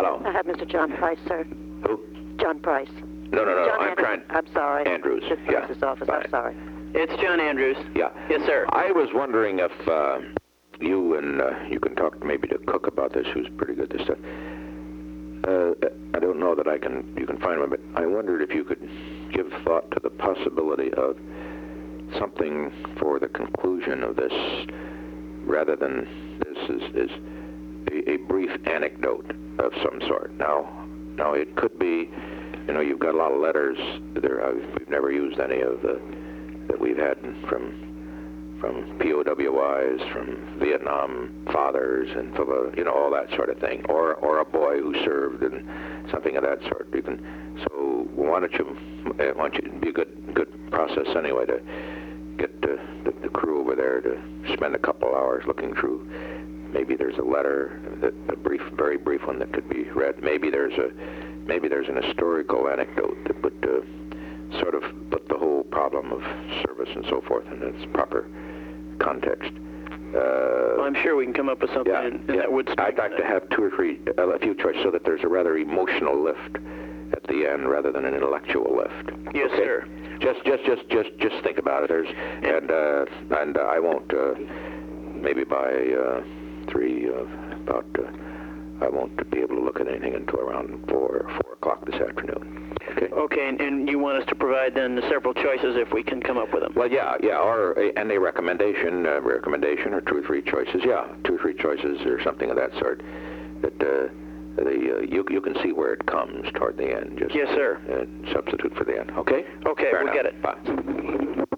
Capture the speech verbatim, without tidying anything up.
Hello. I have Mister John Price, sir. Who? John Price. No, no, no. John I'm Andrews. trying. I'm sorry. Andrews. Just Yeah. Price's office. Fine. I'm sorry. It's John Andrews. Yeah. Yes, sir. I was wondering if uh, you and uh, you can talk maybe to Cook about this, who's pretty good at this stuff. Uh, I don't know that I can. You can find one, but I wondered if you could give thought to the possibility of something for the conclusion of this, rather than this is, is a, a brief anecdote of some sort. Now, now it could be, you know, you've got a lot of letters. There, I've, we've never used any of the that we've had from from P O W Is, from Vietnam fathers, and you know, all that sort of thing, or or a boy who served and something of that sort. You can. So why don't you? Why don't you? It'd be a good good process anyway to get uh, the, the crew over there to spend a couple hours looking through. Maybe there's a letter, that, a brief, very brief one that could be read. Maybe there's a, maybe there's an historical anecdote that would uh, sort of put the whole problem of service and so forth in its proper context. Uh, Well, I'm sure we can come up with something yeah, in, in yeah. that would. I'd like to have two or three, uh, a few choices, so that there's a rather emotional lift at the end rather than an intellectual lift. Yes, okay? sir. Just, just, just, just, just think about it. There's, and uh, and uh, I won't. Uh, maybe by uh, three, uh, about. Uh, I won't be able to look at anything until around four, four o'clock this afternoon. Okay. Okay, and, and you want us to provide then several choices if we can come up with them. Well, yeah, yeah, or a, and a recommendation, uh, recommendation, or two or three choices. Yeah, two or three choices or something of that sort. That uh, the uh, you you can see where it comes toward the end. Just Yes, sir. Uh, substitute for the end. Okay. Okay, Fair we'll enough. get it. Bye.